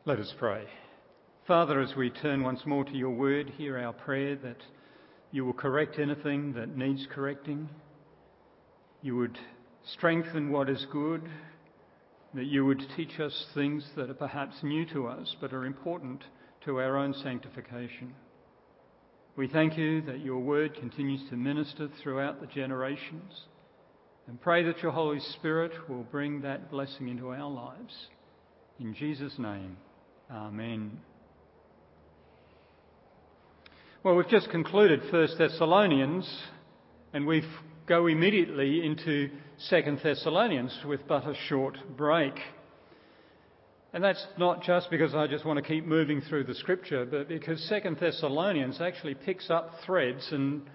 Let us pray. Father, as we turn once more to your word, hear our prayer that you will correct anything that needs correcting. You would strengthen what is good, that you would teach us things that are perhaps new to us but are important to our own sanctification. We thank you that your word continues to minister throughout the generations, and pray that your Holy Spirit will bring that blessing into our lives. In Jesus' name, amen. Well, we've just concluded 1 Thessalonians, and we go immediately into 2 Thessalonians with but a short break. And that's not just because I just want to keep moving through the scripture, but because 2 Thessalonians actually picks up threads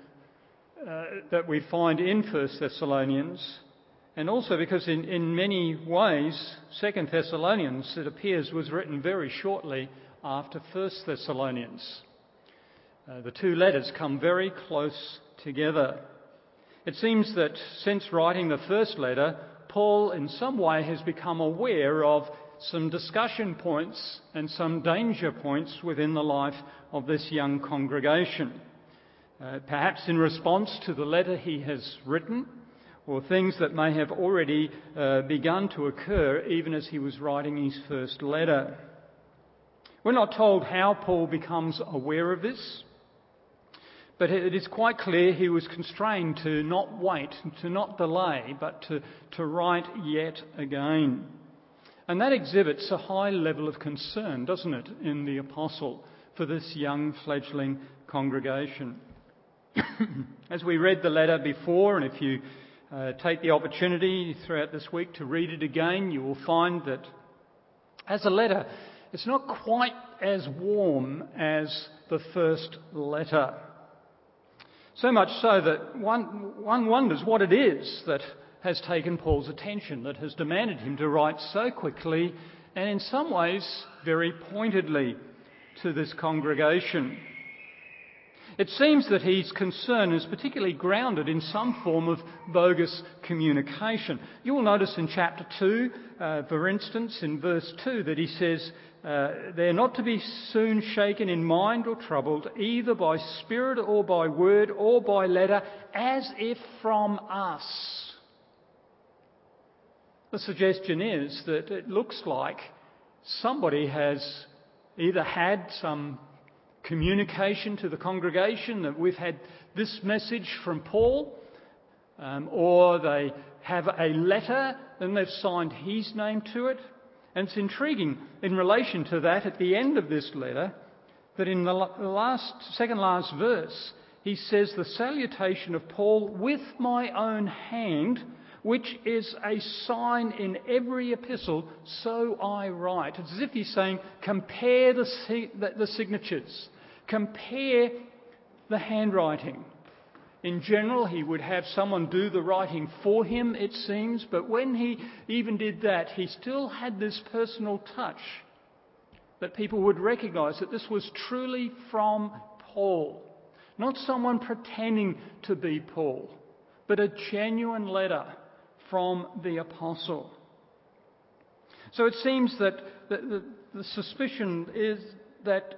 that we find in 1 Thessalonians, and also because in many ways 2 Thessalonians, it appears, was written very shortly after 1 Thessalonians. The two letters come very close together. It seems that since writing the first letter, Paul in some way has become aware of some discussion points and some danger points within the life of this young congregation. Perhaps in response to the letter he has written, or things that may have already begun to occur even as he was writing his first letter. We're not told how Paul becomes aware of this, but it is quite clear he was constrained to not wait, to not delay, but to write yet again. And that exhibits a high level of concern, doesn't it, in the apostle for this young fledgling congregation. As we read the letter before, and if you take the opportunity throughout this week to read it again, you will find that as a letter, it's not quite as warm as the first letter. So much so that one wonders what it is that has taken Paul's attention, that has demanded him to write so quickly and in some ways very pointedly to this congregation. It seems that his concern is particularly grounded in some form of bogus communication. You will notice in chapter 2, for instance, in verse 2, that he says, they're not to be soon shaken in mind or troubled, either by spirit or by word or by letter, as if from us. The suggestion is that it looks like somebody has either had some communication to the congregation that we've had this message from Paul, or they have a letter and they've signed his name to it. And it's intriguing in relation to that at the end of this letter that in the second last verse he says, the salutation of Paul with my own hand, which is a sign in every epistle, so I write. It's as if he's saying, compare the signatures, compare the handwriting. In general, he would have someone do the writing for him, it seems, but when he even did that, he still had this personal touch that people would recognise that this was truly from Paul. Not someone pretending to be Paul, but a genuine letter from the apostle. So it seems that the suspicion is that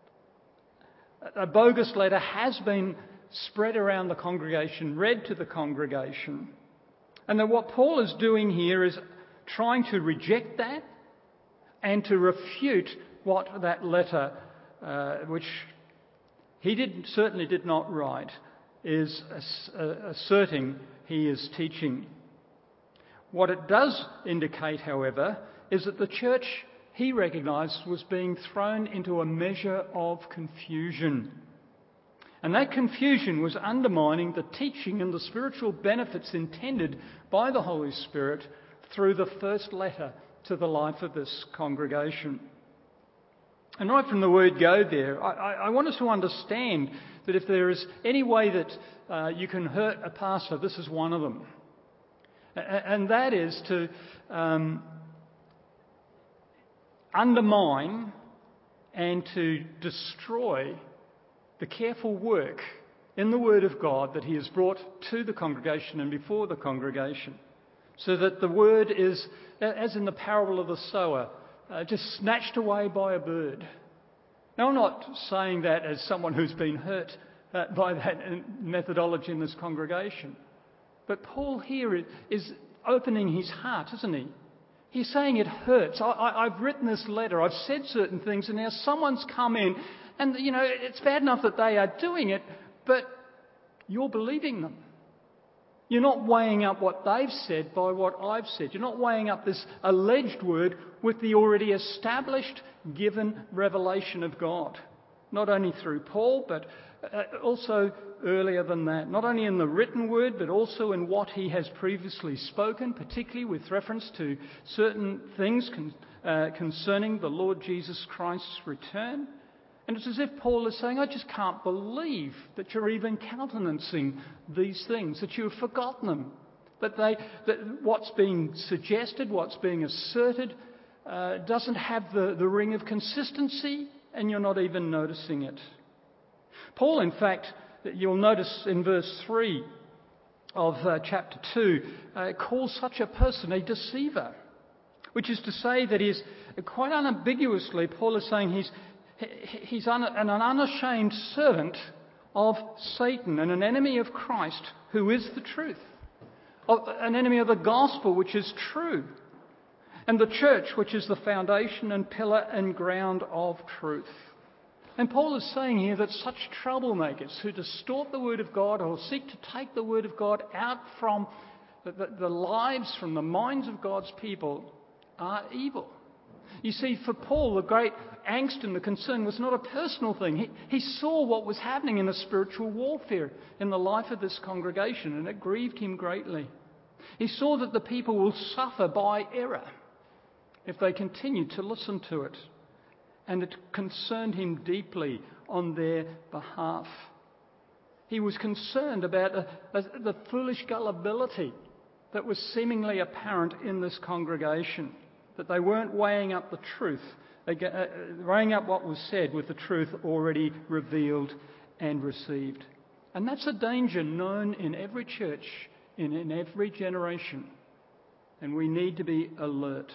a bogus letter has been spread around the congregation, read to the congregation, and that what Paul is doing here is trying to reject that and to refute what that letter, which he certainly did not write, is asserting he is teaching. What it does indicate, however, is that the church, he recognised, was being thrown into a measure of confusion. And that confusion was undermining the teaching and the spiritual benefits intended by the Holy Spirit through the first letter to the life of this congregation. And right from the word go there, I want us to understand that if there is any way that you can hurt a pastor, this is one of them. And that is to undermine and to destroy the careful work in the Word of God that he has brought to the congregation and before the congregation, so that the Word is, as in the parable of the sower, just snatched away by a bird. Now, I'm not saying that as someone who's been hurt by that methodology in this congregation. But Paul here is opening his heart, isn't he? He's saying it hurts. I've written this letter, I've said certain things, and now someone's come in, and, it's bad enough that they are doing it, but you're believing them. You're not weighing up what they've said by what I've said. You're not weighing up this alleged word with the already established, given revelation of God. Not only through Paul, but also earlier than that. Not only in the written word, but also in what he has previously spoken, particularly with reference to certain things concerning the Lord Jesus Christ's return. And it's as if Paul is saying, I just can't believe that you're even countenancing these things, that you have forgotten them, that what's being suggested, what's being asserted, doesn't have the ring of consistency, and you're not even noticing it. Paul, in fact, you'll notice in verse 3 of chapter 2, calls such a person a deceiver, which is to say that he's quite unambiguously, Paul is saying he's an unashamed servant of Satan and an enemy of Christ, who is the truth, an enemy of the gospel, which is true, and the church, which is the foundation and pillar and ground of truth. And Paul is saying here that such troublemakers who distort the word of God or seek to take the word of God out from the lives, from the minds of God's people, are evil. You see, for Paul, the great angst and the concern was not a personal thing. He saw what was happening in the spiritual warfare in the life of this congregation, and it grieved him greatly. He saw that the people will suffer by error if they continue to listen to it, and it concerned him deeply on their behalf. He was concerned about the foolish gullibility that was seemingly apparent in this congregation, that they weren't weighing up the truth, weighing up what was said with the truth already revealed and received. And that's a danger known in every church, in every generation, and we need to be alert.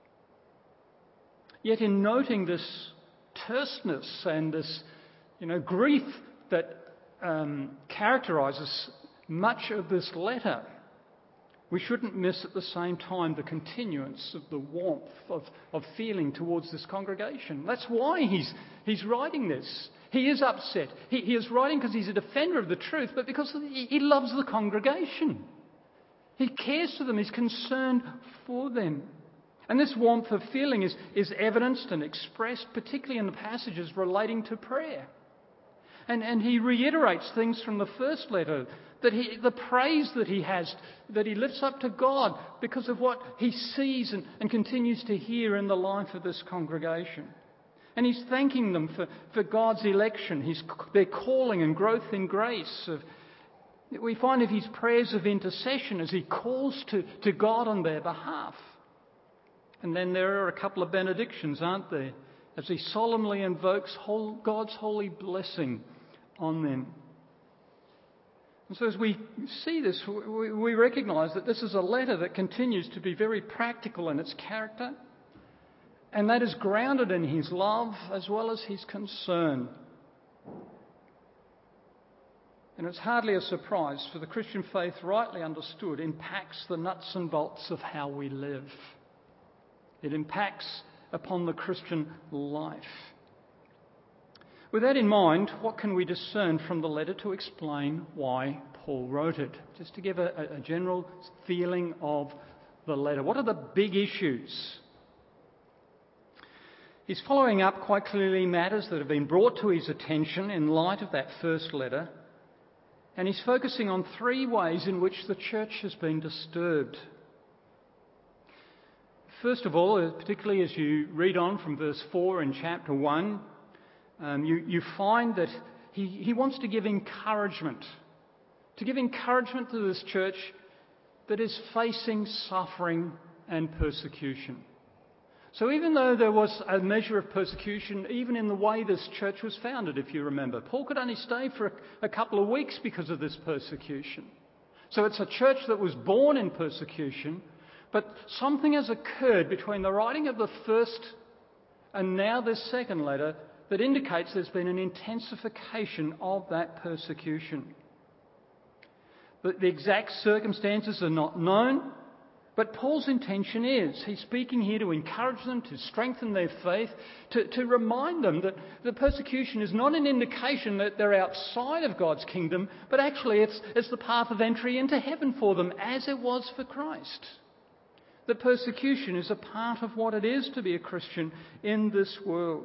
Yet in noting this terseness and this, grief that characterises much of this letter, we shouldn't miss at the same time the continuance of the warmth of feeling towards this congregation. That's why he's writing this. He is upset. He is writing because he's a defender of the truth, but because he loves the congregation. He cares for them. He's concerned for them. And this warmth of feeling is evidenced and expressed particularly in the passages relating to prayer. And he reiterates things from the first letter, that the praise that he has, that he lifts up to God because of what he sees and continues to hear in the life of this congregation. And he's thanking them for God's election, their calling and growth in grace. We find of his prayers of intercession as he calls to God on their behalf. And then there are a couple of benedictions, aren't there? As he solemnly invokes God's holy blessing on them. And so as we see this, we recognise that this is a letter that continues to be very practical in its character, and that is grounded in his love as well as his concern. And it's hardly a surprise, for the Christian faith, rightly understood, impacts the nuts and bolts of how we live. It impacts upon the Christian life. With that in mind, what can we discern from the letter to explain why Paul wrote it? Just to give a general feeling of the letter. What are the big issues? He's following up quite clearly matters that have been brought to his attention in light of that first letter. And he's focusing on three ways in which the church has been disturbed. First of all, particularly as you read on from verse 4 in chapter 1, you find that he wants to give encouragement. To give encouragement to this church that is facing suffering and persecution. So even though there was a measure of persecution, even in the way this church was founded, if you remember, Paul could only stay for a couple of weeks because of this persecution. So it's a church that was born in persecution, but something has occurred between the writing of the first And now this second letter that indicates there's been an intensification of that persecution. But the exact circumstances are not known, but Paul's intention is, he's speaking here to encourage them, to strengthen their faith, to remind them that the persecution is not an indication that they're outside of God's kingdom, but actually it's the path of entry into heaven for them, as it was for Christ. The persecution is a part of what it is to be a Christian in this world.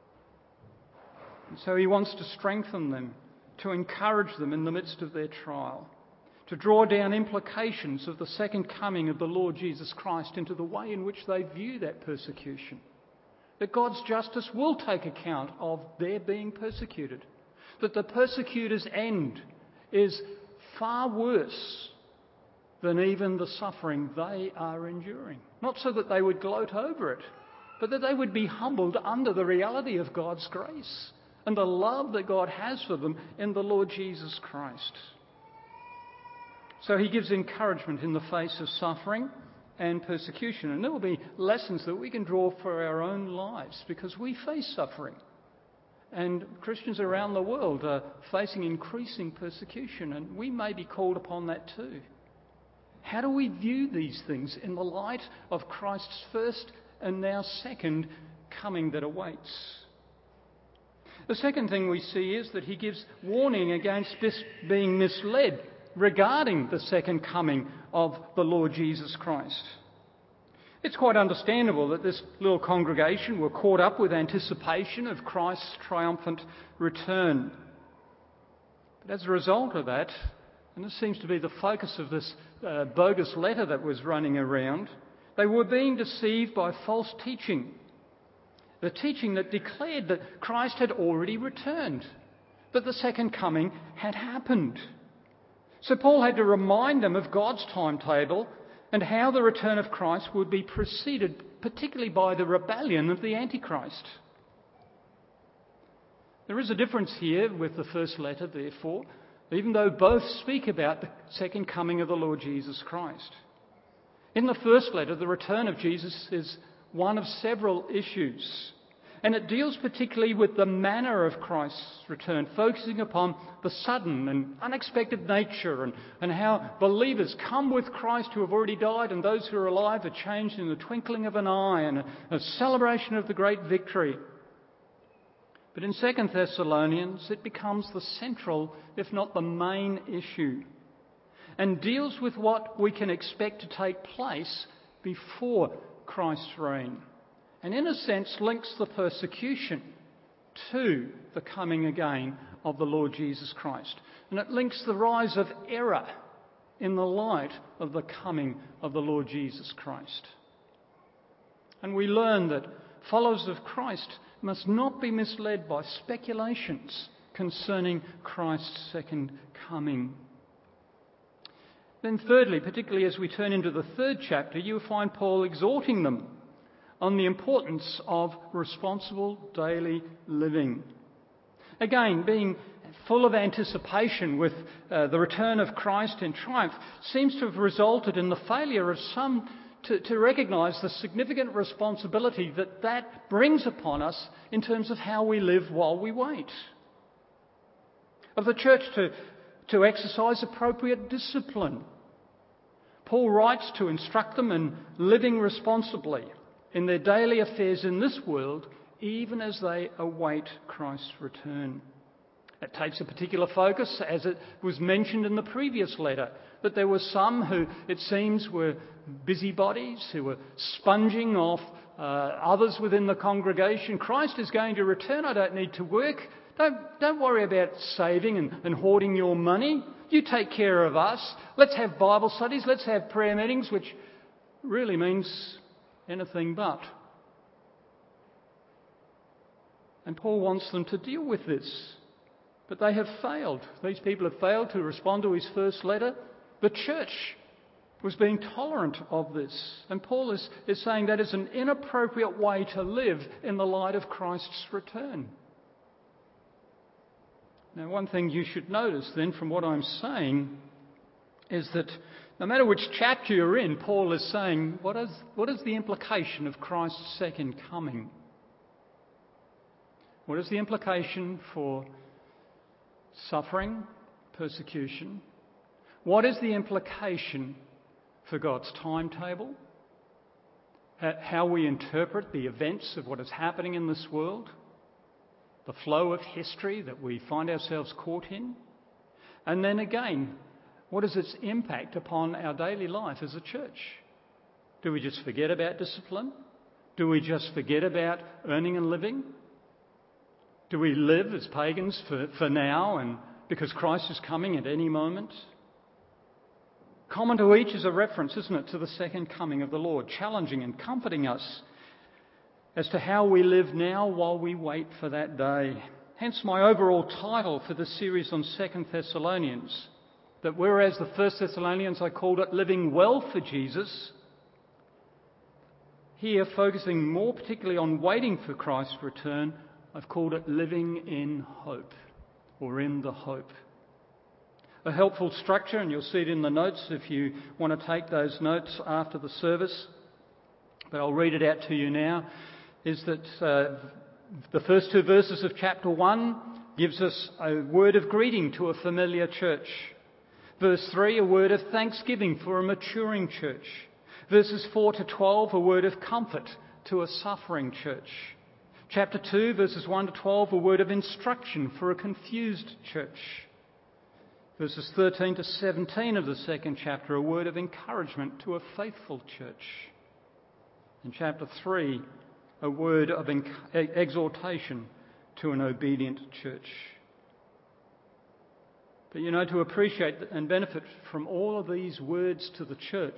And so he wants to strengthen them, to encourage them in the midst of their trial, to draw down implications of the second coming of the Lord Jesus Christ into the way in which they view that persecution. That God's justice will take account of their being persecuted. That the persecutor's end is far worse than even the suffering they are enduring. Not so that they would gloat over it, but that they would be humbled under the reality of God's grace and the love that God has for them in the Lord Jesus Christ. So he gives encouragement in the face of suffering and persecution. And there will be lessons that we can draw for our own lives because we face suffering. And Christians around the world are facing increasing persecution, and we may be called upon that too. How do we view these things in the light of Christ's first and now second coming that awaits? The second thing we see is that he gives warning against being misled regarding the second coming of the Lord Jesus Christ. It's quite understandable that this little congregation were caught up with anticipation of Christ's triumphant return. But as a result of that, and this seems to be the focus of this bogus letter that was running around, they were being deceived by false teaching. The teaching that declared that Christ had already returned, that the second coming had happened. So Paul had to remind them of God's timetable and how the return of Christ would be preceded, particularly by the rebellion of the Antichrist. There is a difference here with the first letter, therefore, even though both speak about the second coming of the Lord Jesus Christ. In the first letter, the return of Jesus is one of several issues, and it deals particularly with the manner of Christ's return, focusing upon the sudden and unexpected nature and how believers come with Christ who have already died, and those who are alive are changed in the twinkling of an eye, and a celebration of the great victory. But in 2 Thessalonians, it becomes the central, if not the main issue, and deals with what we can expect to take place before Christ's reign, and in a sense links the persecution to the coming again of the Lord Jesus Christ. And it links the rise of error in the light of the coming of the Lord Jesus Christ. And we learn that followers of Christ must not be misled by speculations concerning Christ's second coming. Then thirdly, particularly as we turn into the third chapter, you'll find Paul exhorting them on the importance of responsible daily living. Again, being full of anticipation with the return of Christ in triumph seems to have resulted in the failure of some to recognise the significant responsibility that brings upon us in terms of how we live while we wait. Of the church to exercise appropriate discipline. Paul writes to instruct them in living responsibly in their daily affairs in this world, even as they await Christ's return. It takes a particular focus, as it was mentioned in the previous letter, that there were some who, it seems, were busybodies, who were sponging off others within the congregation. Christ is going to return. I don't need to work. Don't worry about saving and hoarding your money. You take care of us. Let's have Bible studies. Let's have prayer meetings, which really means anything but. And Paul wants them to deal with this. But they have failed. These people have failed to respond to his first letter. The church was being tolerant of this. And Paul is saying that is an inappropriate way to live in the light of Christ's return. Now, one thing you should notice then from what I'm saying is that no matter which chapter you're in, Paul is saying, what is the implication of Christ's second coming? What is the implication for suffering, persecution? What is the implication for God's timetable? How we interpret the events of what is happening in this world? The flow of history that we find ourselves caught in? And then again, what is its impact upon our daily life as a church? Do we just forget about discipline? Do we just forget about earning and living? Do we live as pagans for now and because Christ is coming at any moment? Common to each is a reference, isn't it, to the second coming of the Lord, challenging and comforting us as to how we live now while we wait for that day. Hence my overall title for this series on 2 Thessalonians, that whereas the 1 Thessalonians I called it Living Well for Jesus, here focusing more particularly on waiting for Christ's return, I've called it Living in Hope, or in the Hope. A helpful structure, and you'll see it in the notes if you want to take those notes after the service, but I'll read it out to you now, is that the first two verses of chapter 1 gives us a word of greeting to a familiar church. Verse 3, a word of thanksgiving for a maturing church. Verses 4 to 12, a word of comfort to a suffering church. Chapter 2, verses 1 to 12, a word of instruction for a confused church. Verses 13 to 17 of the second chapter, a word of encouragement to a faithful church. In chapter 3, a word of exhortation to an obedient church. But to appreciate and benefit from all of these words to the church,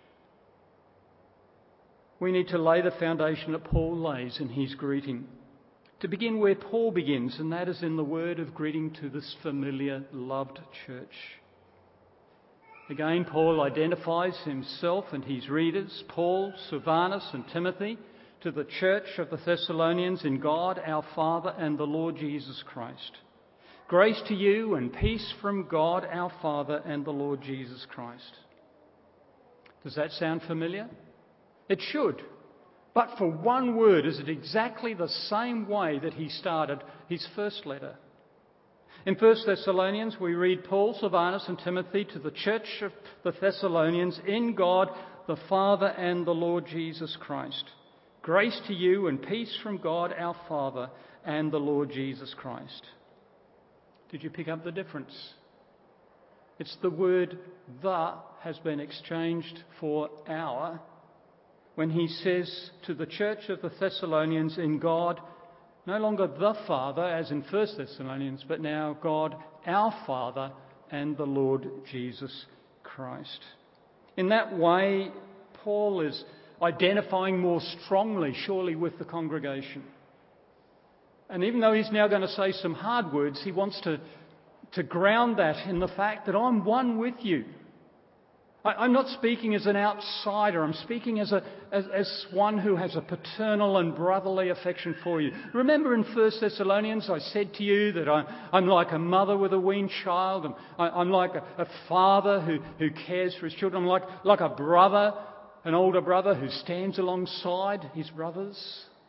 we need to lay the foundation that Paul lays in his greeting. To begin where Paul begins, and that is in the word of greeting to this familiar, loved church. Again, Paul identifies himself and his readers, Paul, Silvanus and Timothy, to the church of the Thessalonians in God our Father and the Lord Jesus Christ. Grace to you and peace from God our Father and the Lord Jesus Christ. Does that sound familiar? It should. But for one word, is it exactly the same way that he started his first letter? In 1 Thessalonians, we read Paul, Silvanus and Timothy to the church of the Thessalonians in God, the Father and the Lord Jesus Christ. Grace to you and peace from God our Father and the Lord Jesus Christ. Did you pick up the difference? It's the word "the" has been exchanged for "our" when he says to the church of the Thessalonians in God, no longer the Father as in 1 Thessalonians, but now God our Father and the Lord Jesus Christ. In that way, Paul is identifying more strongly, surely, with the congregation. And even though he's now going to say some hard words, he wants to ground that in the fact that I'm one with you. I'm not speaking as an outsider. I'm speaking as one who has a paternal and brotherly affection for you. Remember in 1 Thessalonians, I said to you that I'm like a mother with a weaned child. I'm like a father who cares for his children. I'm like a brother, an older brother who stands alongside his brothers.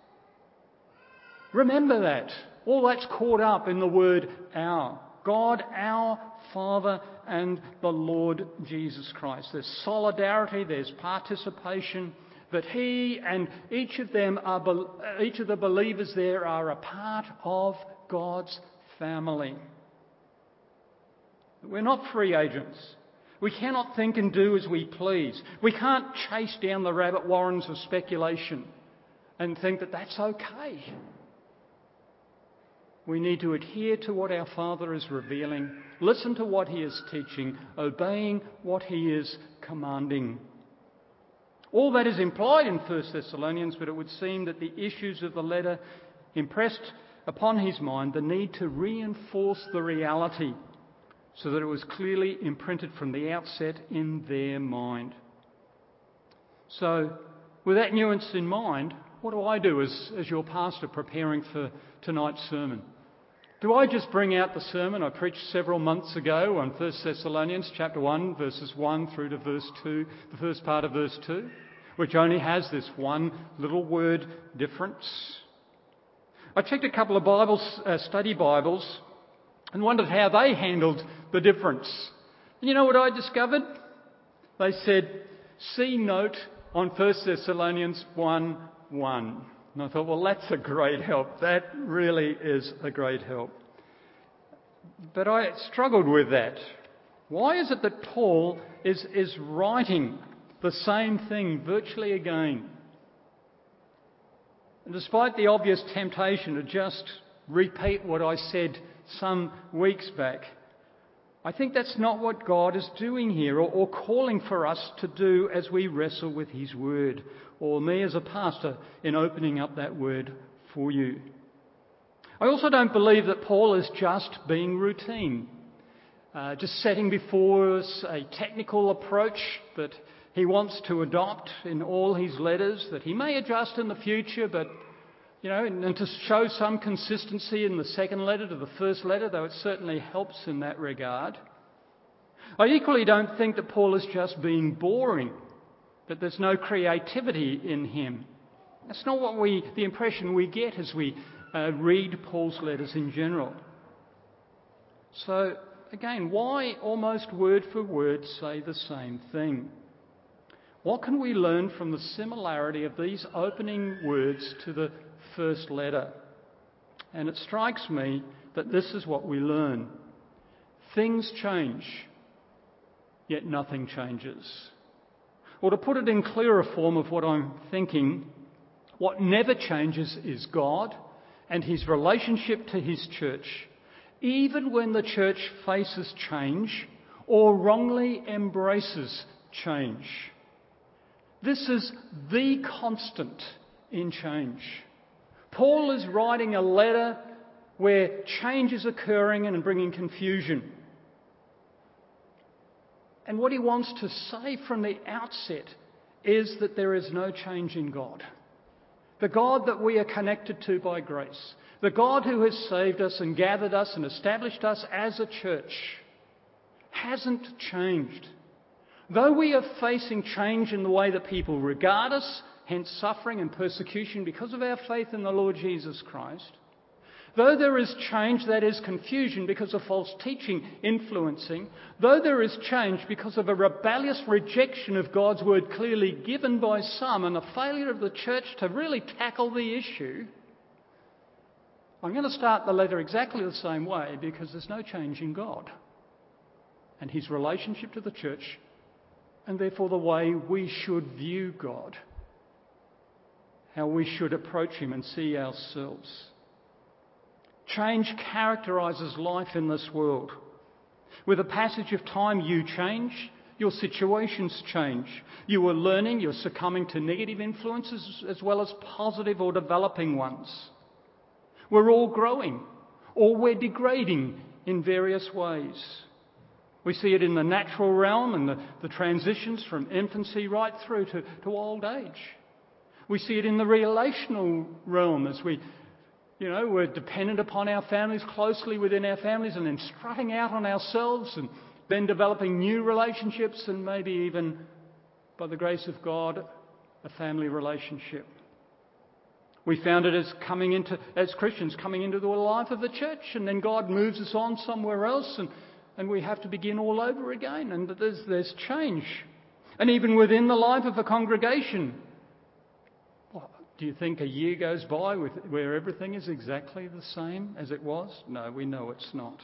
Remember that. All that's caught up in the word "our." God, our Father, and the Lord Jesus Christ. There's solidarity, there's participation, but he and each of the believers there are a part of God's family. We're not free agents. We cannot think and do as we please. We can't chase down the rabbit warrens of speculation and think that that's okay. We need to adhere to what our Father is revealing, listen to what he is teaching, obeying what he is commanding. All that is implied in 1 Thessalonians, but it would seem that the issues of the letter impressed upon his mind the need to reinforce the reality so that it was clearly imprinted from the outset in their mind. So, with that nuance in mind, what do I do as your pastor preparing for tonight's sermon? Do I just bring out the sermon I preached several months ago on 1 Thessalonians chapter 1, verses 1 through to verse 2, the first part of verse 2, which only has this one little word difference? I checked a couple of Bibles, study Bibles, and wondered how they handled the difference. And you know what I discovered? They said, see note on 1 Thessalonians 1:1. And I thought, well, that's a great help. That really is a great help. But I struggled with that. Why is it that Paul is writing the same thing virtually again? And despite the obvious temptation to just repeat what I said some weeks back, I think that's not what God is doing here or calling for us to do as we wrestle with his word, or me as a pastor in opening up that word for you. I also don't believe that Paul is just being routine, just setting before us a technical approach that he wants to adopt in all his letters, that he may adjust in the future, but, you know, and to show some consistency in the second letter to the first letter, though it certainly helps in that regard. I equally don't think that Paul is just being boring, that there's no creativity in him. That's not the impression we get as we read Paul's letters in general. So, again, why almost word for word say the same thing? What can we learn from the similarity of these opening words to the first letter? And it strikes me that this is what we learn. Things change, yet nothing changes. Or to put it in clearer form of what I'm thinking, what never changes is God and his relationship to his church, even when the church faces change or wrongly embraces change. This is the constant in change. Paul is writing a letter where change is occurring and bringing confusion. And what he wants to say from the outset is that there is no change in God. The God that we are connected to by grace, the God who has saved us and gathered us and established us as a church, hasn't changed. Though we are facing change in the way that people regard us, hence suffering and persecution because of our faith in the Lord Jesus Christ, though there is change that is confusion because of false teaching influencing, though there is change because of a rebellious rejection of God's word clearly given by some and a failure of the church to really tackle the issue, I'm going to start the letter exactly the same way because there's no change in God and his relationship to the church, and therefore the way we should view God, how we should approach him and see ourselves. Change characterises life in this world. With the passage of time, you change, your situations change. You are learning, you're succumbing to negative influences as well as positive or developing ones. We're all growing, or we're degrading in various ways. We see it in the natural realm and the transitions from infancy right through to old age. We see it in the relational realm as we're dependent upon our families, closely within our families, and then strutting out on ourselves and then developing new relationships and maybe even, by the grace of God, a family relationship. We found it as Christians coming into the life of the church, and then God moves us on somewhere else and we have to begin all over again, and there's change. And even within the life of a congregation, do you think a year goes by where everything is exactly the same as it was? No, we know it's not.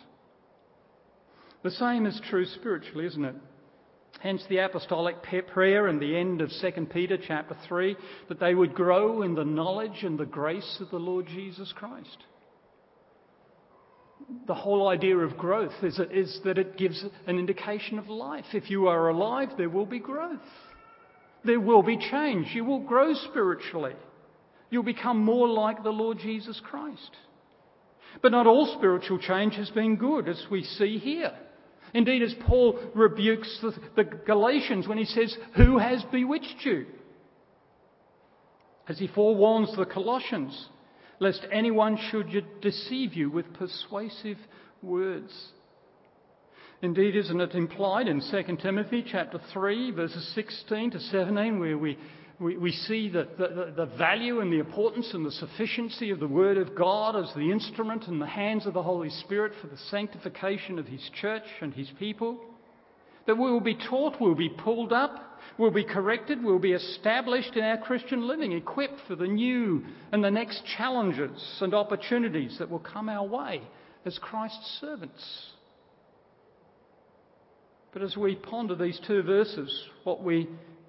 The same is true spiritually, isn't it? Hence the apostolic prayer in the end of 2 Peter chapter 3, that they would grow in the knowledge and the grace of the Lord Jesus Christ. The whole idea of growth is that it gives an indication of life. If you are alive, there will be growth. There will be change. You will grow spiritually. You'll become more like the Lord Jesus Christ. But not all spiritual change has been good, as we see here. Indeed, as Paul rebukes the Galatians when he says, "Who has bewitched you?" As he forewarns the Colossians, lest anyone should deceive you with persuasive words. Indeed, isn't it implied in 2 Timothy chapter 3, verses 16 to 17, where we we see the value and the importance and the sufficiency of the Word of God as the instrument in the hands of the Holy Spirit for the sanctification of His church and His people. That we will be taught, we'll be pulled up, we'll be corrected, we'll be established in our Christian living, equipped for the new and the next challenges and opportunities that will come our way as Christ's servants. But as we ponder these two verses, what we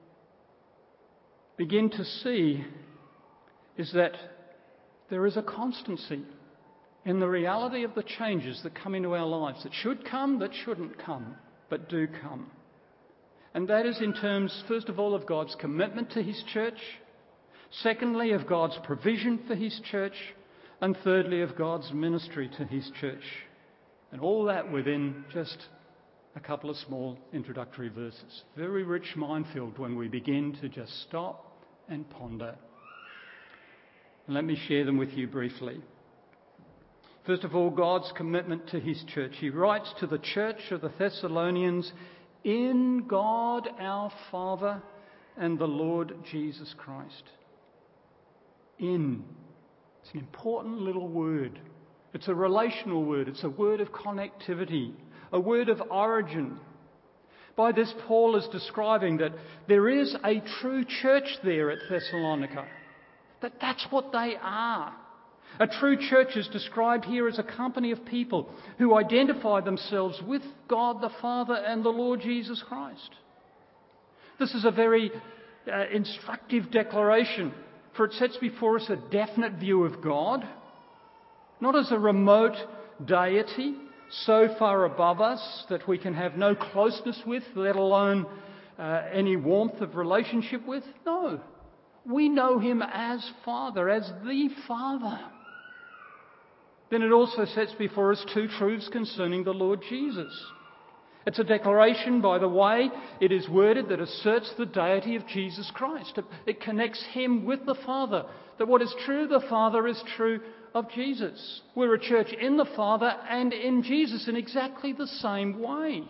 begin to see is that there is a constancy in the reality of the changes that come into our lives, that should come, that shouldn't come, but do come. And that is in terms, first of all, of God's commitment to His church, secondly, of God's provision for His church, and thirdly, of God's ministry to His church. And all that within just a couple of small introductory verses. Very rich minefield when we begin to just stop and ponder. And let me share them with you briefly. First of all, God's commitment to His church. He writes to the church of the Thessalonians, in God our Father and the Lord Jesus Christ. In. It's an important little word. It's a relational word. It's a word of connectivity, a word of origin. By this, Paul is describing that there is a true church there at Thessalonica. That's what they are. A true church is described here as a company of people who identify themselves with God the Father and the Lord Jesus Christ. This is a very instructive declaration, for it sets before us a definite view of God, not as a remote deity so far above us that we can have no closeness with, let alone any warmth of relationship with. No, we know Him as Father, as the Father. Then it also sets before us two truths concerning the Lord Jesus. It's a declaration, by the way, it is worded, that asserts the deity of Jesus Christ. It connects Him with the Father, that what is true of the Father is true of Jesus. We're a church in the Father and in Jesus in exactly the same way.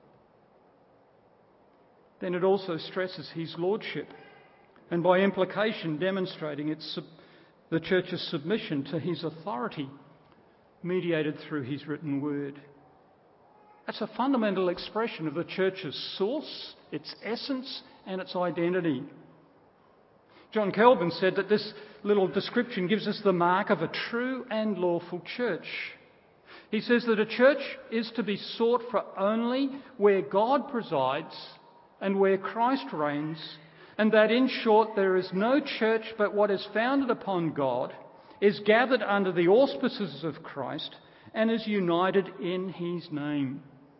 Then it also stresses His lordship, and by implication demonstrating the church's submission to His authority, mediated through His written word. That's a fundamental expression of the church's source, its essence, and its identity. John Calvin said that this little description gives us the mark of a true and lawful church. He says that a church is to be sought for only where God presides and where Christ reigns, and that, in short, there is no church but what is founded upon God, is gathered under the auspices of Christ, and is united in His name.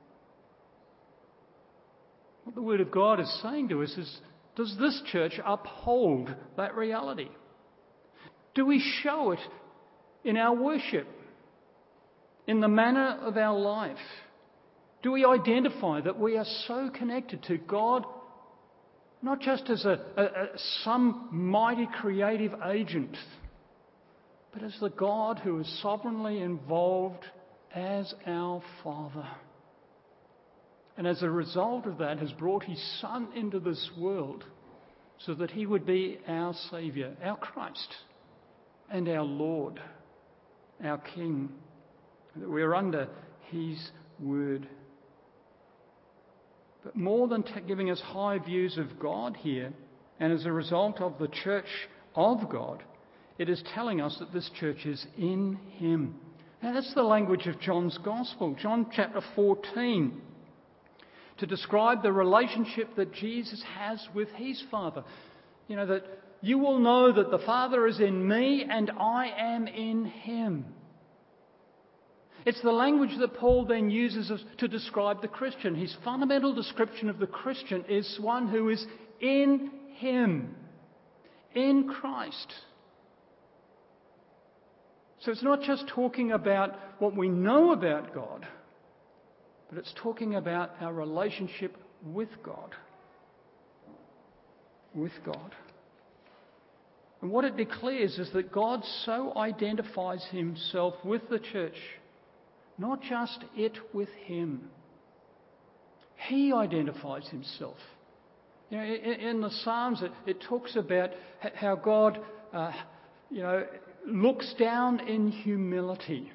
What the Word of God is saying to us is, does this church uphold that reality? Do we show it in our worship, in the manner of our life? Do we identify that we are so connected to God, not just as some mighty creative agent, but as the God who is sovereignly involved as our Father? And as a result of that has brought His Son into this world so that He would be our Saviour, our Christ, and our Lord, our King, that we are under His word. But more than giving us high views of God here, and as a result of the church of God, it is telling us that this church is in Him. Now that's the language of John's Gospel, John chapter 14, to describe the relationship that Jesus has with His Father. You know, that you will know that the Father is in me and I am in Him. It's the language that Paul then uses to describe the Christian. His fundamental description of the Christian is one who is in Him, in Christ. So it's not just talking about what we know about God, but it's talking about our relationship with God. With God. And what it declares is that God so identifies Himself with the church, not just it with Him. He identifies Himself In the Psalms, it talks about how God, looks down in humility.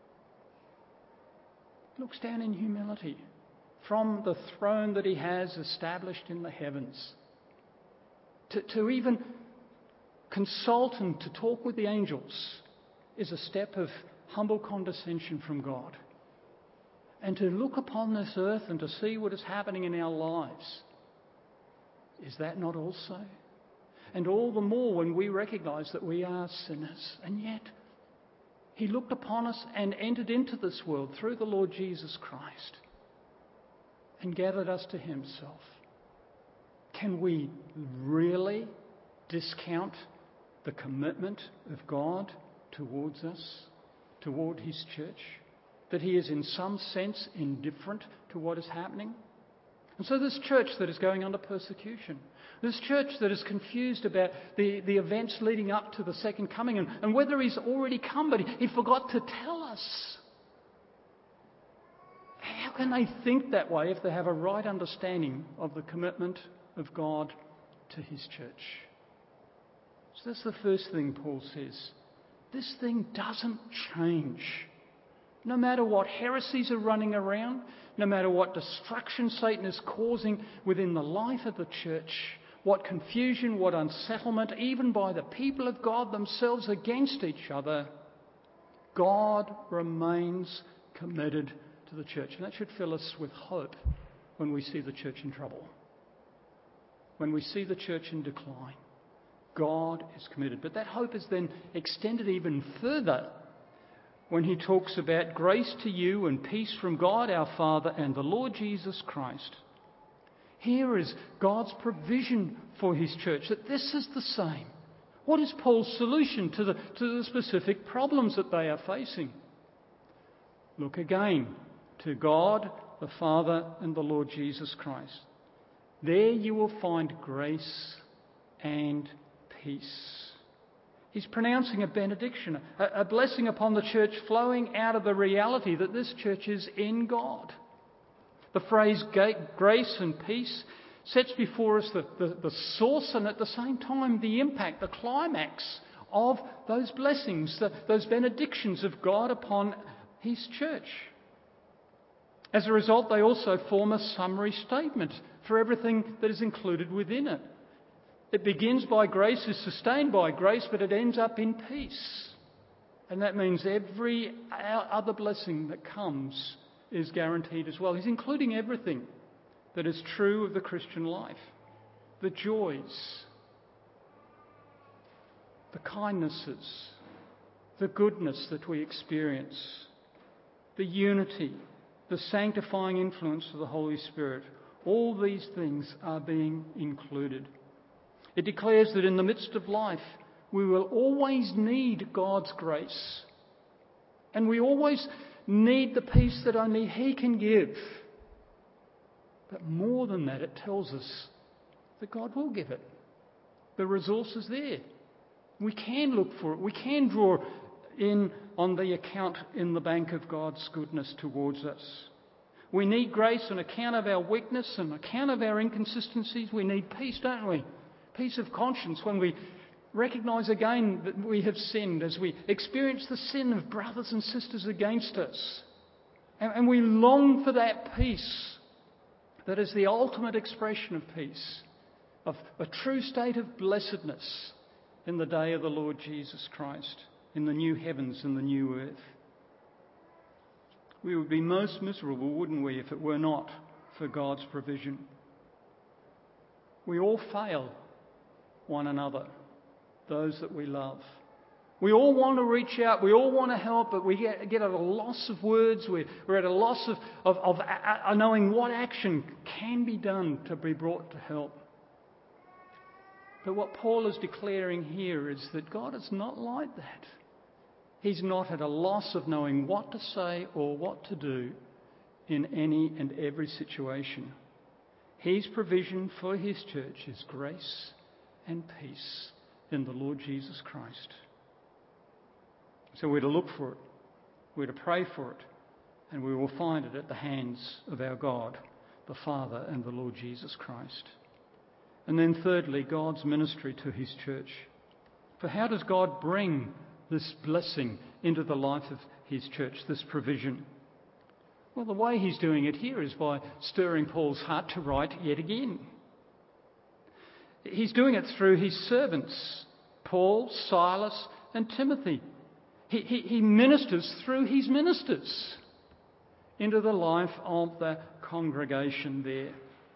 Looks down in humility from the throne that he has established in the heavens. To even consult and to talk with the angels is a step of humble condescension from God. And to look upon this earth and to see what is happening in our lives, is that not also? And all the more when we recognise that we are sinners. And yet, he looked upon us and entered into this world through the Lord Jesus Christ and gathered us to himself. Can we really discount the commitment of God towards us, toward his church? That he is in some sense indifferent to what is happening? And so this church that is going under persecution, this church that is confused about the events leading up to the second coming and whether he's already come, but he forgot to tell us. How can they think that way if they have a right understanding of the commitment of God to his church? So that's the first thing Paul says. This thing doesn't change. No matter what heresies are running around, no matter what destruction Satan is causing within the life of the church, what confusion, what unsettlement, even by the people of God themselves against each other, God remains committed to the church. And that should fill us with hope when we see the church in trouble. When we see the church in decline, God is committed. But that hope is then extended even further when he talks about grace to you and peace from God our Father and the Lord Jesus Christ. Here is God's provision for his church, that this is the same. What is Paul's solution to the specific problems that they are facing? Look again to God, the Father and the Lord Jesus Christ. There you will find grace and peace. He's pronouncing a benediction, a blessing upon the church flowing out of the reality that this church is in God. The phrase grace and peace sets before us the source and at the same time the impact, the climax of those blessings, those benedictions of God upon his church. As a result, they also form a summary statement for everything that is included within it. It begins by grace, is sustained by grace, but it ends up in peace. And that means every other blessing that comes is guaranteed as well. He's including everything that is true of the Christian life. The joys, the kindnesses, the goodness that we experience, the unity, the sanctifying influence of the Holy Spirit. All these things are being included. It declares that in the midst of life, we will always need God's grace. And we always need the peace that only he can give. But more than that, it tells us that God will give it. The resource is there. We can look for it. We can draw in on the account in the bank of God's goodness towards us. We need grace on account of our weakness and account of our inconsistencies. We need peace, don't we? Peace of conscience when we recognise again that we have sinned, as we experience the sin of brothers and sisters against us. And we long for that peace that is the ultimate expression of peace, of a true state of blessedness in the day of the Lord Jesus Christ, in the new heavens and the new earth. We would be most miserable, wouldn't we, if it were not for God's provision. We all fail one another, those that we love. We all want to reach out, we all want to help, but we get at a loss of words, we're at a loss of knowing what action can be done to be brought to help. But what Paul is declaring here is that God is not like that. He's not at a loss of knowing what to say or what to do in any and every situation. His provision for his church is grace and peace in the Lord Jesus Christ. So we're to look for it, we're to pray for it, and we will find it at the hands of our God, the Father and the Lord Jesus Christ. And then thirdly, God's ministry to his church. For how does God bring this blessing into the life of his church, this provision? Well, the way he's doing it here is by stirring Paul's heart to write yet again. He's doing it through his servants, Paul, Silas, and Timothy. He ministers through his ministers into the life of the congregation there.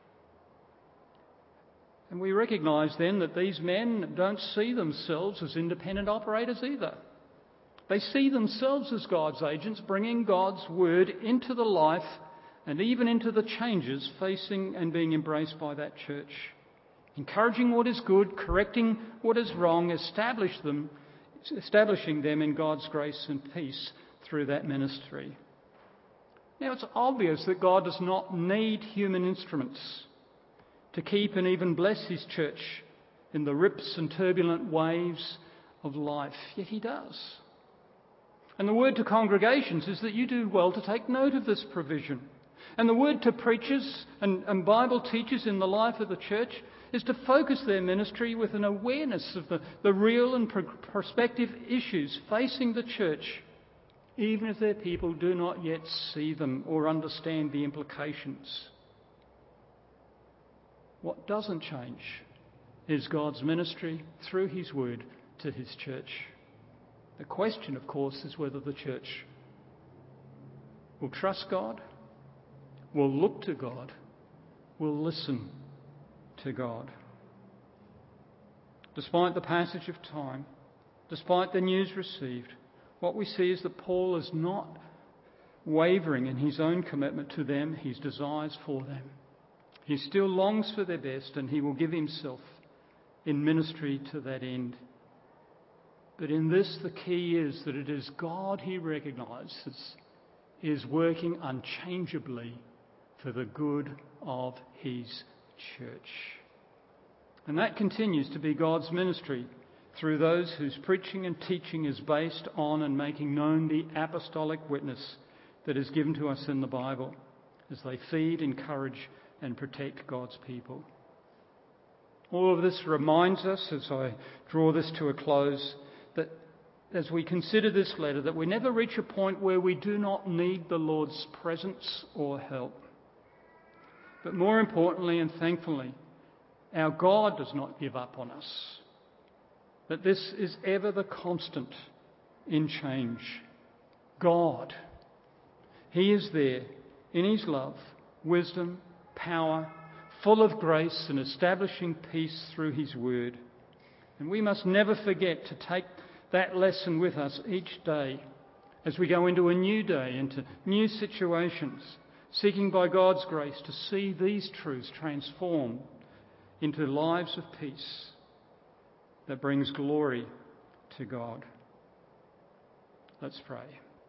And we recognise then that these men don't see themselves as independent operators either. They see themselves as God's agents, bringing God's word into the life and even into the changes facing and being embraced by that church. Encouraging what is good, correcting what is wrong, establishing them in God's grace and peace through that ministry. Now, it's obvious that God does not need human instruments to keep and even bless his church in the rips and turbulent waves of life, yet he does. And the word to congregations is that you do well to take note of this provision. And the word to preachers and Bible teachers in the life of the church is to focus their ministry with an awareness of the real and prospective issues facing the church, even if their people do not yet see them or understand the implications. What doesn't change is God's ministry through his word to his church. The question, of course, is whether the church will trust God, will look to God, will listen to God. Despite the passage of time, despite the news received, what we see is that Paul is not wavering in his own commitment to them, his desires for them. He still longs for their best, and he will give himself in ministry to that end. But in this, the key is that it is God he recognises is working unchangeably for the good of his church. And that continues to be God's ministry through those whose preaching and teaching is based on and making known the apostolic witness that is given to us in the Bible as they feed, encourage, and protect God's people. All of this reminds us, as I draw this to a close, that as we consider this letter, that we never reach a point where we do not need the Lord's presence or help. But more importantly and thankfully, our God does not give up on us. That this is ever the constant in change. God, he is there in his love, wisdom, power, full of grace and establishing peace through his word. And we must never forget to take that lesson with us each day as we go into a new day, into new situations, seeking by God's grace to see these truths transformed into lives of peace that brings glory to God. Let's pray.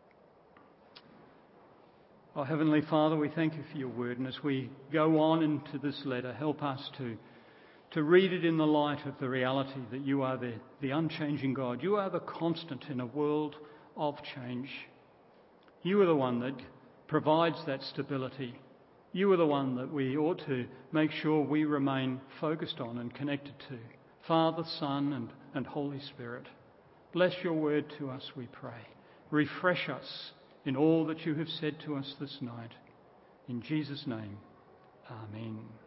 Our Heavenly Father, we thank you for your word, and as we go on into this letter, help us to read it in the light of the reality that you are the unchanging God. You are the constant in a world of change. You are the one that provides that stability. You are the one that we ought to make sure we remain focused on and connected to. Father, Son, and Holy Spirit. Bless your word to us, we pray. Refresh us in all that you have said to us this night. In Jesus' name, amen.